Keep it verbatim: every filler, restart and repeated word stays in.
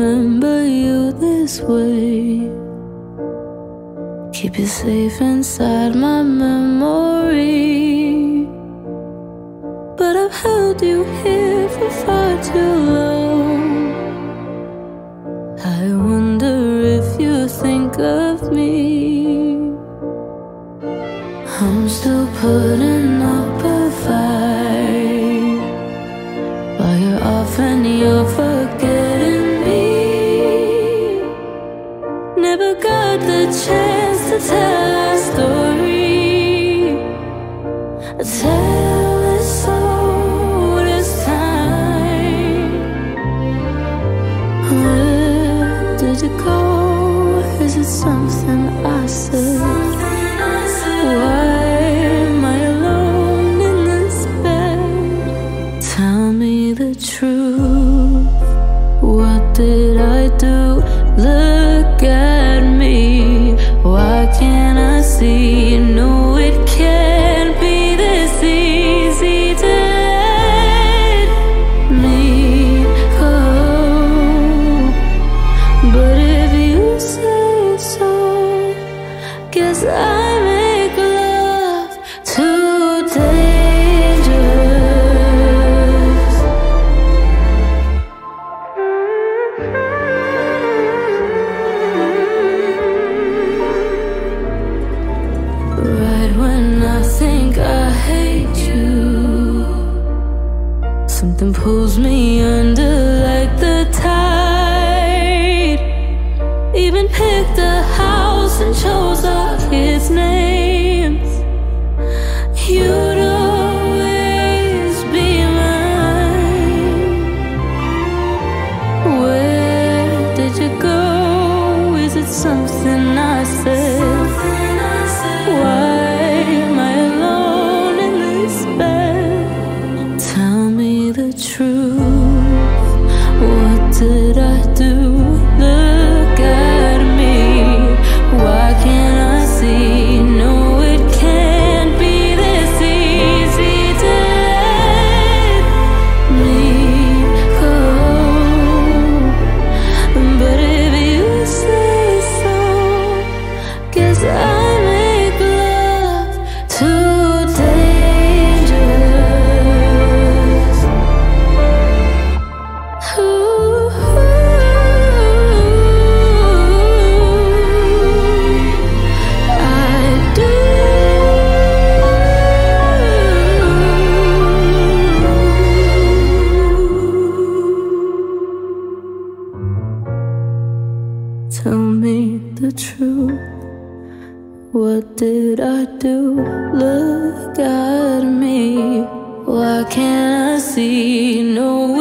remember you this way. Keep you safe inside my memory, but I've held you here for far too long. I wonder if you think of me. I'm still putting up a fight while you're off and you're forgetting me. Never got the chance to tell our story. I tell it so this time. Where did you go? Is it something I said? Why am I alone in this bed? Tell me the truth. What did I do? Look at me. Why can't I see? You know it can't be this easy to let me go. But if you say so, guess I make love too dangerous. Right when I think I hate you, something pulls me under like the tide. Even picked a house and chose our kids' names. You'd always be mine. Where did you go? Is it something I said? Why am I alone in this bed? Tell me the truth. What did I do? Look at me. Why can't I see? No, it can't be this easy to let me go. But if you say so, guess I make love too dangerous. Ooh, I do. Tell me the truth. What did I do? Look at me. Why can't I see? No